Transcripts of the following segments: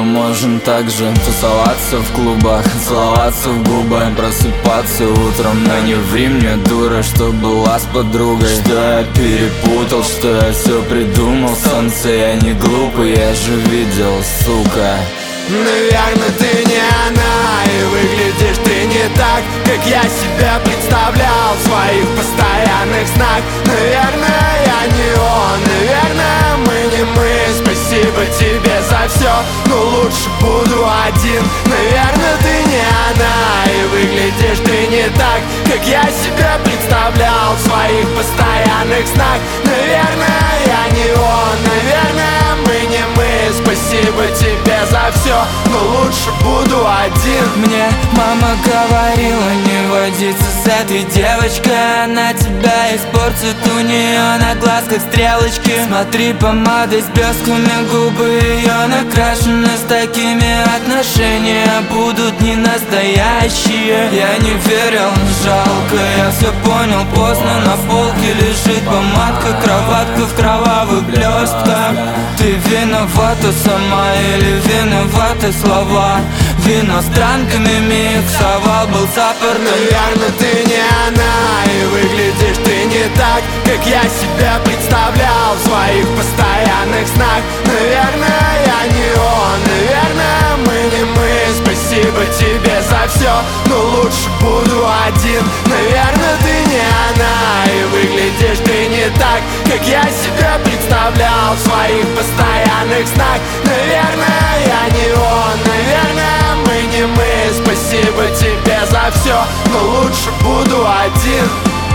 можем также тусоваться в клубах, целоваться в губы, просыпаться утром. Но не ври мне, дура, что была с подругой. Что я перепутал, что я все придумал. Солнце, я не глупый, я же видел, сука. Наверное, ты не она, и выглядишь ты не так, как я себя представлял в своих постоянных снах. Наверное, я не он, наверное, мы не мы. Спасибо тебе за все, но лучше буду один. Наверное, ты не она, и выглядишь ты не так, как я себя представлял в своих постоянных снах. Наверное, я не он, наверное, мы не мы. Спасибо тебе за все, но лучше буду один. Мне мама говорила не водиться с этой девочкой. Она тебя испортит, у нее на глазках стрелочки. Смотри, помадой с блесками, губы ее накрашены. С такими отношения будут не настоящие. Я не верил, жалко, я все понял поздно. На полке лежит помадка, кроватка в кровавых блестках. Ты виновата сама или виноваты слова? Вино с транками миксовал, был саппортом. Наверное, ты не она, и выглядишь ты не так, как я себя представлял в своих постоянных снах. Наверное, я не он, наверное, мы не мы. Спасибо тебе за все, но лучше буду один. Наверное, ты не она, и выглядишь ты не так, как я себя представлял в своих постоянных снах. Наверное, я не он, наверное, мы не мы. Спасибо тебе за все, но лучше буду один.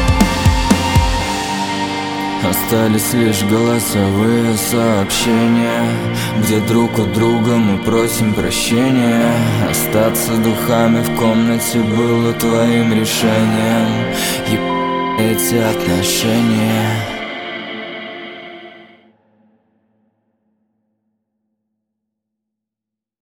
Остались лишь голосовые сообщения, где друг у друга мы просим прощения. Остаться духами в комнате было твоим решением. Эти отношения.